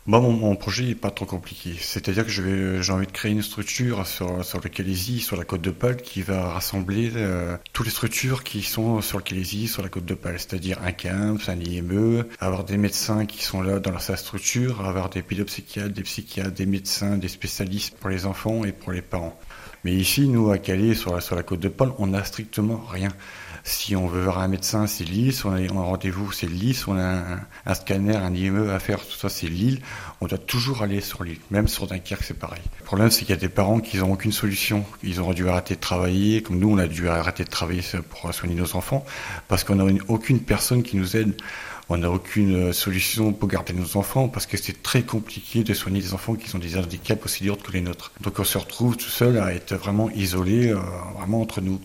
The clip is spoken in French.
Moi, mon projet n'est pas trop compliqué. C'est-à-dire que j'ai envie de créer une structure sur le Calaisis, sur la côte d'Opale, qui va rassembler toutes les structures qui sont sur le Calaisis, sur la côte d'Opale. C'est-à-dire un CAMPS, un IME, avoir des médecins qui sont là dans sa structure, avoir des pédopsychiatres, des psychiatres, des médecins, des spécialistes pour les enfants et pour les parents. Mais ici, nous, à Calais, sur la côte d'Opale, on n'a strictement rien. Si on veut voir un médecin, c'est Lille. Si on a un rendez-vous, c'est Lille. Si on a un scanner, un IME à faire, tout ça, c'est Lille. On doit toujours aller sur Lille. Même sur Dunkerque, c'est pareil. Le problème, c'est qu'il y a des parents qui n'ont aucune solution. Ils ont dû arrêter de travailler, comme nous, on a dû arrêter de travailler pour soigner nos enfants, parce qu'on n'a aucune personne qui nous aide. On n'a aucune solution pour garder nos enfants parce que c'est très compliqué de soigner des enfants qui ont des handicaps aussi lourds que les nôtres. Donc on se retrouve tout seul à être vraiment isolé, vraiment entre nous.